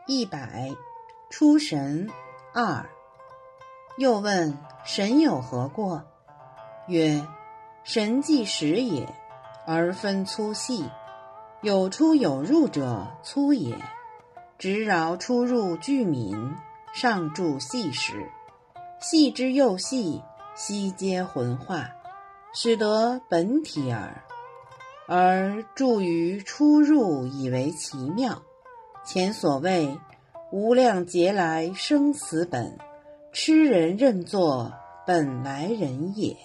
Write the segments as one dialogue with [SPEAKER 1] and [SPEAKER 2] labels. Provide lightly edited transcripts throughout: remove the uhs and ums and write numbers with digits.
[SPEAKER 1] 100出神2。又问神有何过？曰：神既实也，而分粗细，有出有入者粗也，直饶出入俱泯，上注细时，细之又细，悉皆浑化，使得本体耳。而注于出入以为奇妙。前所谓无量劫来生死本，痴人认作本来人也。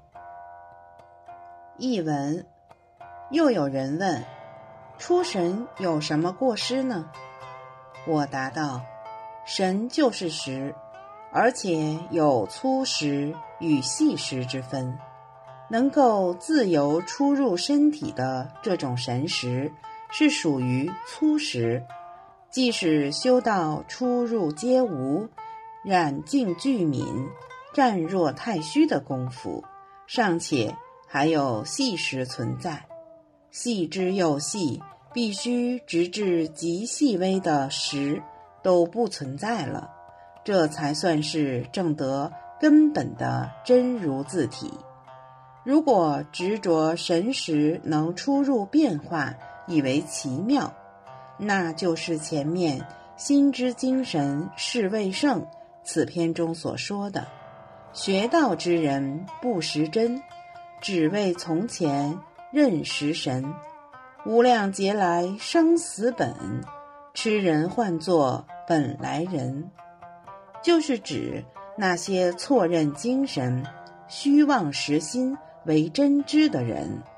[SPEAKER 1] 译文：又有人问，出神有什么过失呢？我答道，神就是实，而且有粗实与细实之分，能够自由出入身体的这种神识是属于粗实，即使修到出入皆无，染净俱泯，湛若太虚的功夫，尚且还有细实存在。细之又细，必须直至极细微的实都不存在了，这才算是证得根本的真如自体。如果执着神识能出入变化，以为奇妙，那就是前面心之精神是未盛此篇中所说的，学道之人不识真，只为从前认识神，无量劫来生死本，痴人唤作本来人，就是指那些错认精神、虚妄实心为真知的人。